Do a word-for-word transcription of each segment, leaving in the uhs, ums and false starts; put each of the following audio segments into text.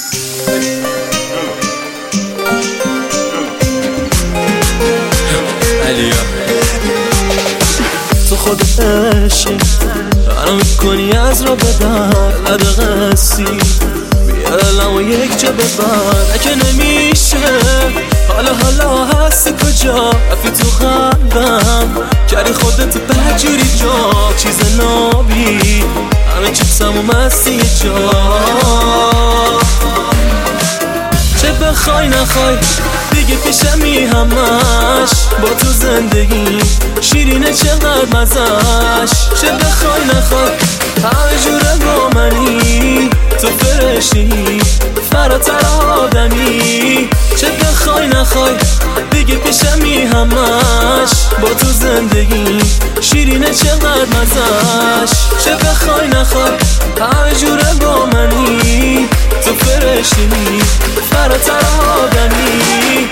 تو خودت عشقی منو میکنی از را بدن لد قصی بیا دلم و یک جا ببر اگه نمیشه حالا حالا هستی کجا رفی تو قلبم کردی خودت بدجوری جا چیز نابی همه چیزم و مستی جا چه بخوای نخوای دیگه پیشمی همش با تو زندگی شیرینه چقدر مزش چه بخوای نخوای همه جوره با منی تو فرشتی فراتر آدمی چه بخوای نخوای دیگه پیشمی همش با تو زندگی شیرینه چقدر مزش چه بخوای نخوای همه جوره با منی تو فرشتی فراتر آدمی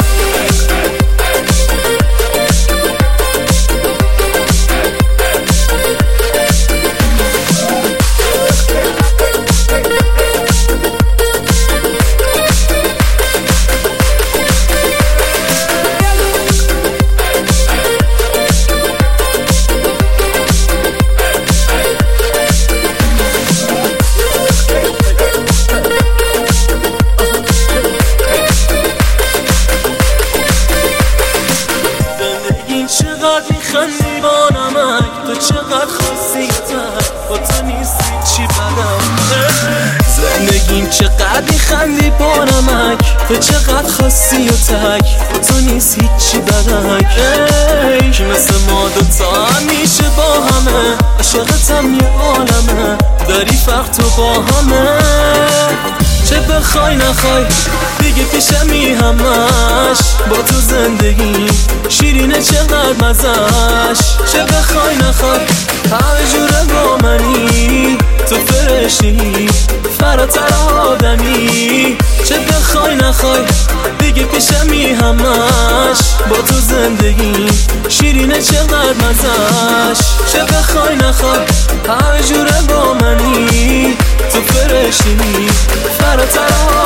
چقدر میخندی با نمک تو چقدر خاصیتر با تو نیستی چی بدم زندگیم چقدر میخندی با نمک تو چقدر خاصی و تک با تو نیست هیچی بدک ای که مثل ما دوتا همیشه با همه عاشقتم یه عالمه داری فرق تو با همه چه بخوای نخوای دیگه پیشمی همش با تو زندگی شیرینه چقدر مزش چه بخوای نخوای همه جوره با منی تو فرشتی فراتر آدمی چه بخوای نخوای دیگه پیشمی همش با تو زندگی شیرینه چقدر مزش چه بخوای نخوای همه جوره با منی تو فرشتی فراتر